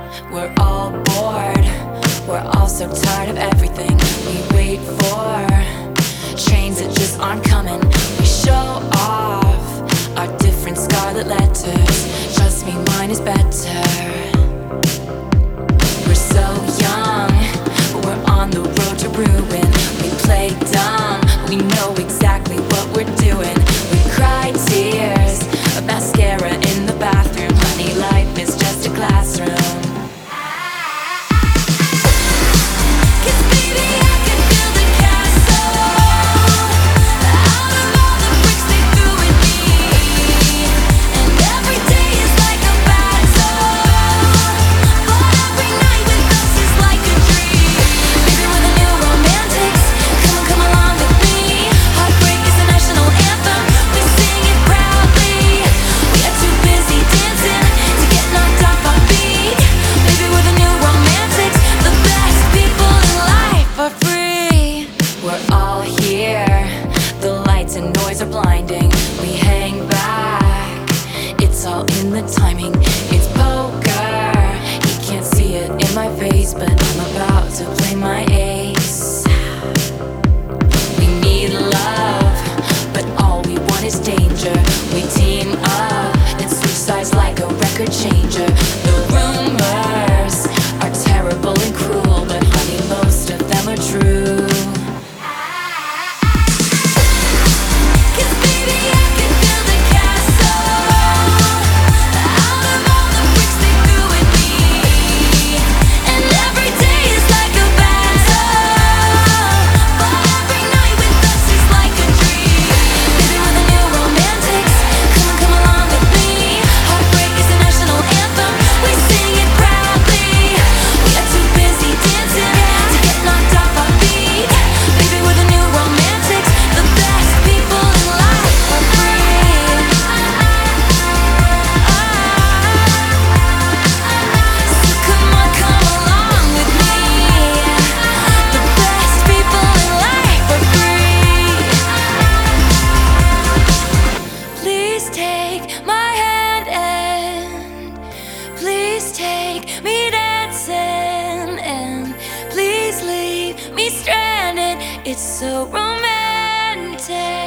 We're all bored, we're all so tired of everything we wait for. Trains that just aren't coming. We show off our different scarlet letters. Trust me, mine is better. We're so young, but we're on the road to ruin. We play dumb, we know exactly what we're doing. We cry tears of mascara in the bathroom. Honey, life is just a classroom. And noise are blinding. We hang back. It's all in the timing. It's poker. He can't see it in my face, but I'm about to play my ace. We need love, but all we want is danger. We team up and switch sides like a record changer. The rumors are terrible and cruel, but honey, most of them are true. Take me dancing and please leave me stranded. It's so romantic.